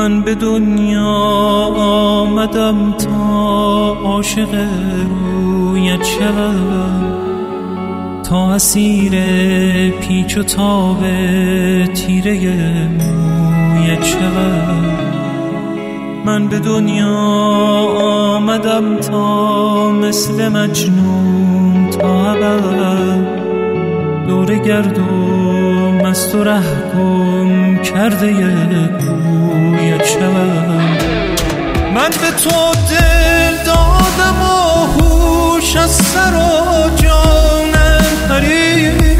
من به دنیا آمدم تا عاشق رویت شوم، تا اسیر پیچ و تاب تیره مویت شوم. من به دنیا آمدم تا مثل مجنون تا ابد دور گردم مست و ره گم کرده بویت شوم. من به تو دل دادم و هوش از سر و جانم پرید،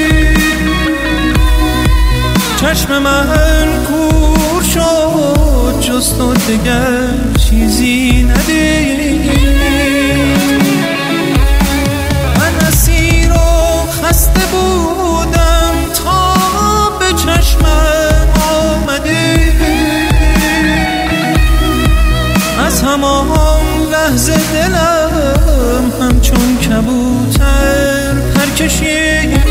چشم من کور شد جز تو دگر چیزی ندید. من اسیر و خسته بودم تا به چشمم آمدی، از همان لحظه دلم همچون کبوتر پر کشید.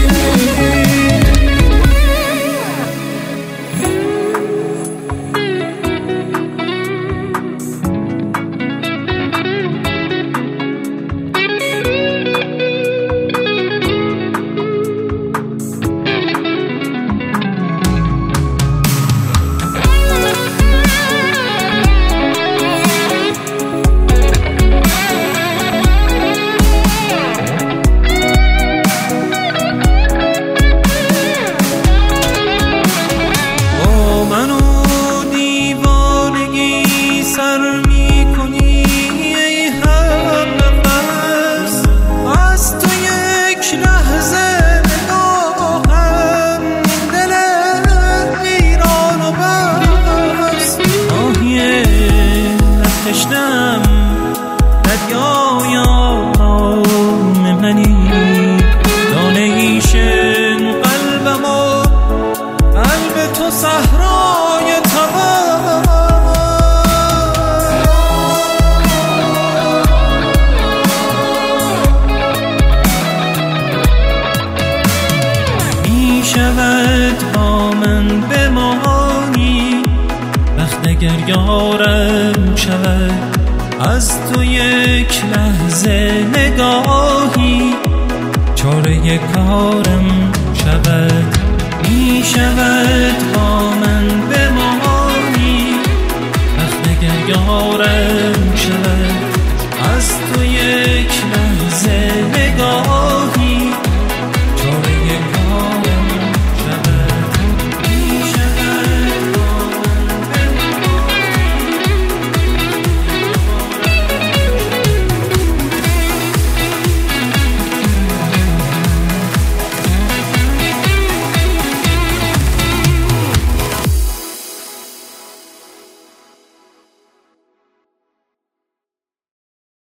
تشنم دریای آرام منی، دانه ایشن قلبم و قلب تو صحرای تبا. می شود با من بمانی وقت اگر یارم شود، از تو یک لحظه نگاهی چاره کارم شود. می شود با من بمانی وقت اگر یارم